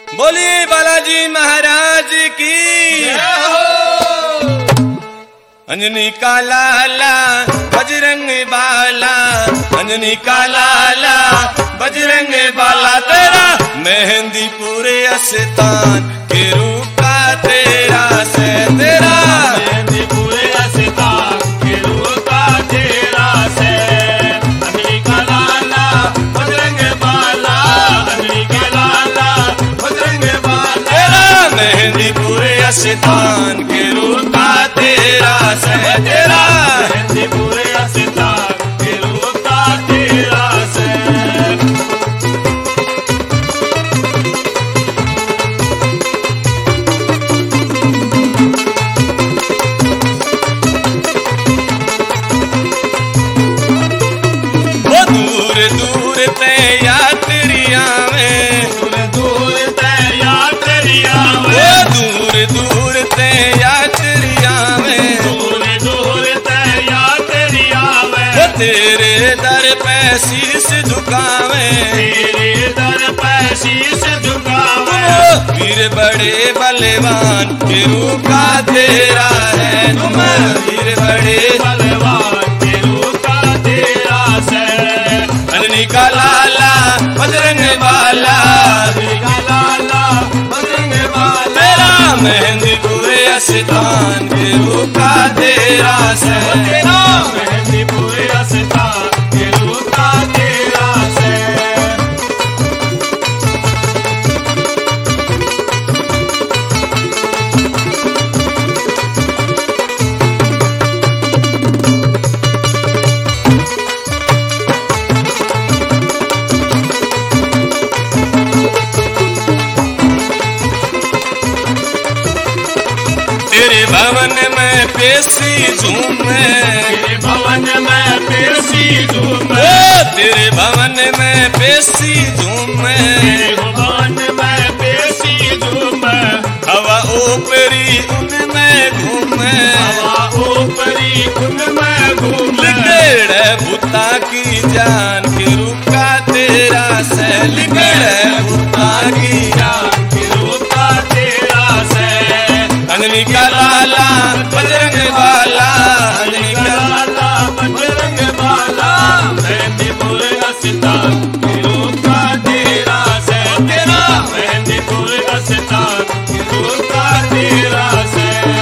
बोलिए बालाजी महाराज की। अंजनी का लाला बजरंग बाला, अंजनी का लाला बजरंग बाला, तेरा मेहंदी पूरे अस्तान के रूका तेरा से, तेरा मेहंदी पूरे अस्तान के रूका तेरा से। अंजनी का लाला बजरंग बाला, अंजनी का लाला बजरंग बाला, तेरा मेहंदी पूरे अस्तान के रूका तेरा से, तेरा मेहंदी पूरे अस्तान के रूका तेरा से। वो दूर दूर ते यात्रिया में, दूर दूर ते यात्रिया वो में, दूर दूर ते यात्रिया में, दूर दूर ते यात्रिया में, वो तेरे दर पे शीश झुकावे, तेरे दर पे शीश झुकावे। तुम वीर बड़े बलवान के रूका तेरा है, तुम वीर बड़े बलवान के रूका तेरा से। अंजनी का लाला बजरंग बाला, अंजनी का लाला बजरंग बाला, तेरा मेहंदी पूरे अस्तान के रूका तेरा से, तेरा मेहंदी पूरे अस्तान के रूका तेरा से। तेरे भवन में पेशी झूमे, तेरे भवन में पेशी झूमे, ओ तेरे भवन में पेशी झूमे, तेरे भवन में पेशी झूमे, हवा ऊपरी उनमें घूमे, हवा ऊपरी उनमें घूमे। लिगड़ भूता की जान के रूका तेरा से, लिगड़ भूता की जान के रूका तेरा से। अंजनी का लाला बजरंग बाला, अंजनी का लाला बजरंग बाला, मेहंदी पूरे अस्तान के रूका तेरा से, तेरा मेहंदी पूरे अस्तान के रूका तेरा से।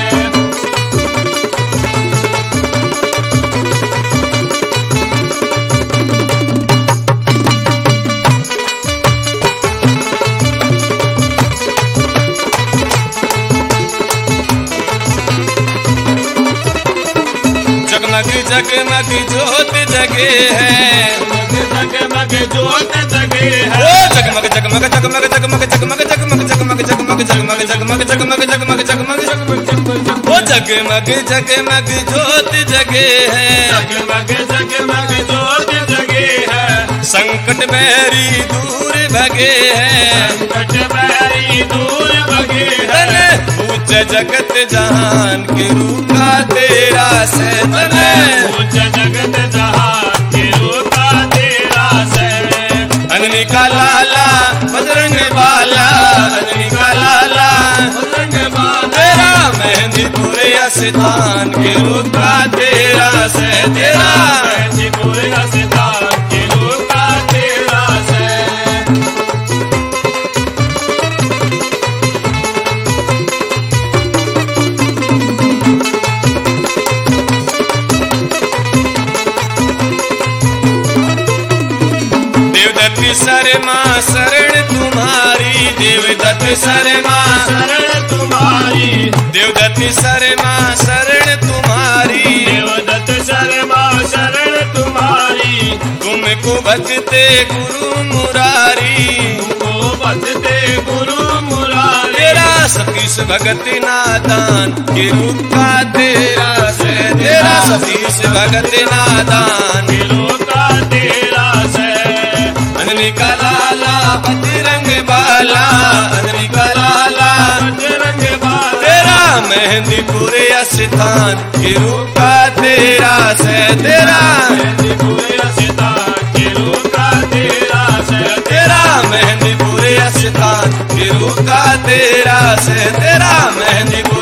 जगमग जगमग जोत जगे है, जगमग जोत जगे है, ओ जगमग जगमग जगमग जगमग जगमग जगमग जगमग जगमग जगमग जगमग जगमग जगमग जगमग, ओ जगमग जगमग जोत जगे है, जगमग जगमग जोत जगे है। संकट बैरी दूर भगे है, संकट बैरी दूर भगे है, तने पूज जगत जहान के रूका तेरा से, तने पूज जगत जहान के रूका तेरा से। अंजनी का लाला बजरंग बाला, अंजनी का लाला बजरंग बाला, तेरा मेहंदी पूरे अस्तान के रूका तेरा से, तेरा मेहंदी पूरे अस्तान के रूका तेरा से। देवदत्त शर्मा शरण तुम्हारी, देवदत्त शर्मा शरण तुम्हारी, देवदत्त शर्मा शरण तुम्हारी, देवदत्त शर्मा शरण तुम्हारी, तुमको भजते गुरु मुरारी, तुमको भजते गुरु मुरारी। तेरा सतीश भगत नादान के रूका तेरा से, तेरा सतीश भगत नादान के रूका तेरा से। अंजनी का लाला बजरंग बाला, अंजनी का लाला बजरंग बाला, तेरा मेहंदी पूरे अस्तान के रूका तेरा से, तेरा मेहंदी पूरे अस्तान के रूका तेरा से। तेरा मेहंदी पूरे स्थान गिरू का तेरा से तेरा मेहंदीपुर